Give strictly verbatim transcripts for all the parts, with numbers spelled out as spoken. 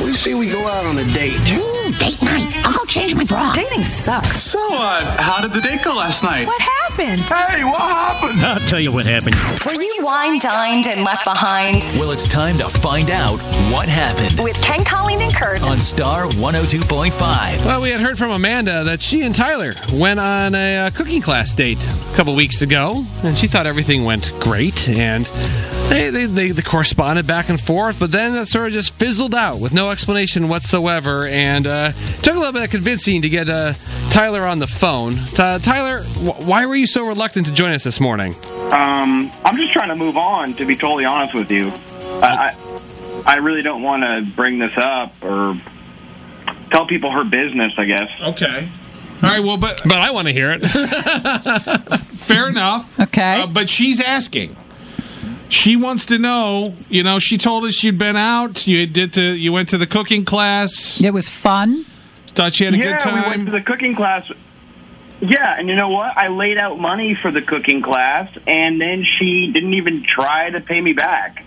What do you say we go out on a date? Ooh, date night. I'll go change my bra. Dating sucks. So, uh, how did the date go last night? What happened? Hey, what happened? I'll tell you what happened. Were you wine, dined, and left behind? Well, it's time to find out what happened With Ken, Colleen, and Kurt. on Star one oh two point five. Well, we had heard from Amanda that she and Tyler went on a uh, cooking class date a couple weeks ago, and she thought everything went great, and they, they, they, they corresponded back and forth, but then that sort of just fizzled out with no explanation whatsoever, and uh, took a little bit of convincing to get uh, Tyler on the phone. Uh, Tyler, wh- why were you so reluctant to join us this morning? Um, I'm just trying to move on, to be totally honest with you. I, I, I really don't want to bring this up or tell people her business, I guess. Okay. All right, well, but... But I want to hear it. Fair enough. Okay. Uh, but she's asking. She wants to know, you know, she told us you'd been out, you did to, you went to the cooking class. It was fun. Thought you had a yeah, good time. we went to the cooking class. Yeah, and you know what? I laid out money for the cooking class, and then she didn't even try to pay me back.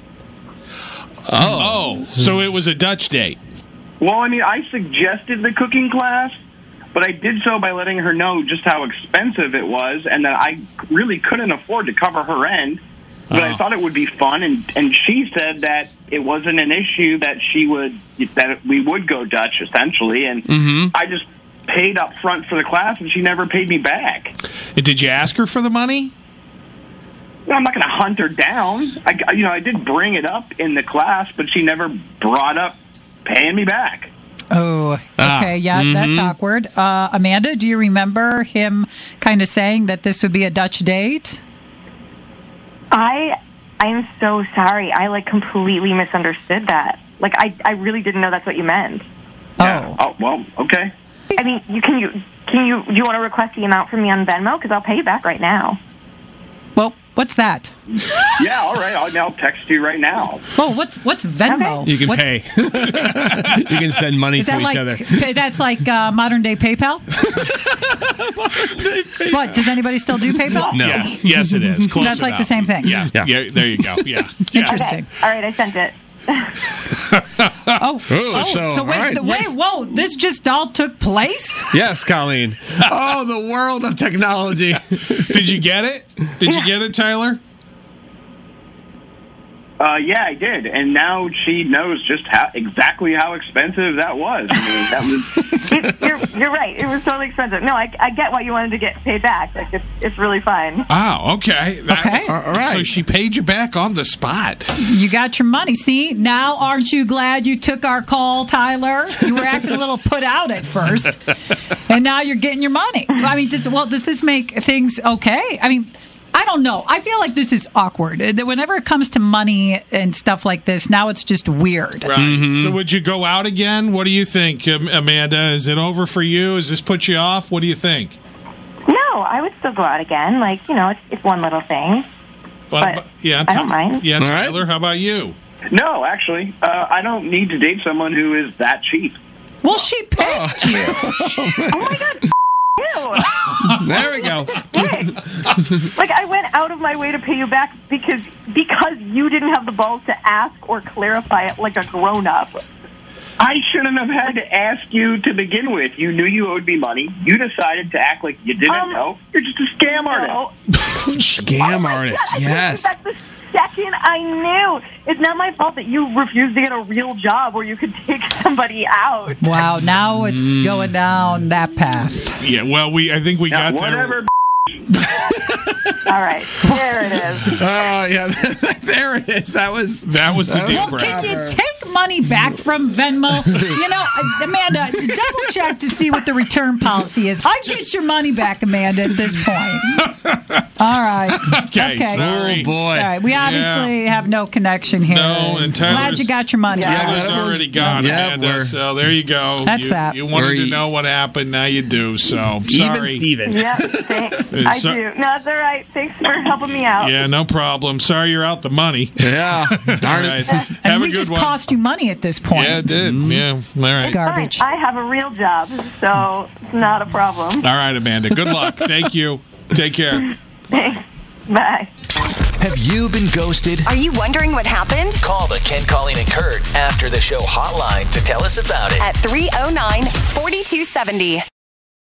Oh. Oh, so it was a Dutch date. Well, I mean, I suggested the cooking class, but I did so by letting her know just how expensive it was, and that I really couldn't afford to cover her end. But Oh. I thought it would be fun, and, and she said that it wasn't an issue, that she would that we would go Dutch essentially, and Mm-hmm. I just paid up front for the class, and she never paid me back. Did you ask her for the money? Well, I'm not going to hunt her down. I, you know, I did bring it up in the class, but she never brought up paying me back. Oh, Ah, okay. Yeah, mhm. that's awkward. Uh, Amanda, do you remember him kind of saying that this would be a Dutch date? I I am so sorry. I like completely misunderstood that. Like I I really didn't know that's what you meant. Yeah. Oh, well, okay. I mean, you can you can you do you want to request the amount from me on Venmo, because I'll pay you back right now. Well, what's that? Yeah, all right. I'll now text you right now. Well, what's what's Venmo? Okay. You can What's- pay. You can send money Is to that each like other. that's like uh, modern day PayPal? What? Does anybody still do PayPal? No. Yes, yes it is. Close That's like enough. the same thing. Yeah, Yeah. yeah. There you go. Yeah. yeah. Interesting. Okay. All right, I sent it. Oh, oh, so, so, wait, all right. the, wait, whoa! This just all took place. Yes, Colleen. Oh, the world of technology. Did you get it? Did you get it, Tyler? Uh, yeah, I did, and now she knows just how exactly how expensive that was. I mean, that was. It, you're you're right. It was totally expensive. No, I, I get why you wanted to get paid back. Like it's it's really fine. Oh, okay. That Okay. was- All right. So she paid you back on the spot. You got your money. See, now aren't you glad you took our call, Tyler? You were acting a little put out at first, and now you're getting your money. I mean, does well, does this make things okay? I mean. I don't know. I feel like this is awkward. That whenever it comes to money and stuff like this, now it's just weird. Right. So would you go out again? What do you think, Am- Amanda? Is it over for you? Does this put you off? What do you think? No, I would still go out again. Like you know, it's it's one little thing. Well, But but- yeah, I don't mind. Yeah, All right. Tyler, how about you? No, actually, uh, I don't need to date someone who is that cheap. Well, she paid you. Oh my god, you! There we go. Like I went out of my way to pay you back because because you didn't have the balls to ask or clarify it like a grown up. I shouldn't have had to ask you to begin with. You knew you owed me money. You decided to act like you didn't Um, know. You're just a scam artist. Scam Oh my artist. God, I Yes. That's the second I knew. It's not my fault that you refused to get a real job where you could take somebody out. Wow, now it's going down that path. Yeah, well, we I think we Now, got whatever. there. All right, there it is. Oh, yeah. There it is. That was. That was the That was deal Well, breaker. can you take money back from Venmo? You know, Amanda, double check to see what the return policy is. I get your money back, Amanda, at this point. All right. Okay, sorry. Oh, boy. All right. We obviously have no connection here. No, and Glad Tyler's- you got your money Yeah. back. Tyler's that was- already gone, Yeah, Amanda. we're- So there you go. That's you, that. You wanted We're to know what happened. Now you do. So Even sorry. Steven. Yep, thanks. I So- do. No, that's all right. Thanks for helping me out. Yeah, no problem. Sorry you're out the money. Yeah. Darn All right. it. And Have we a good just one. cost you money at this point. Yeah, it did. Yeah. All right. Garbage. Fine. I have a real job, so it's not a problem. All right, Amanda. Good luck. Thank you. Take care. Thanks. Bye. Have you been ghosted? Are you wondering what happened? Call the Ken, Colleen, and Kurt after the show hotline to tell us about it. At three oh nine, four two seven oh.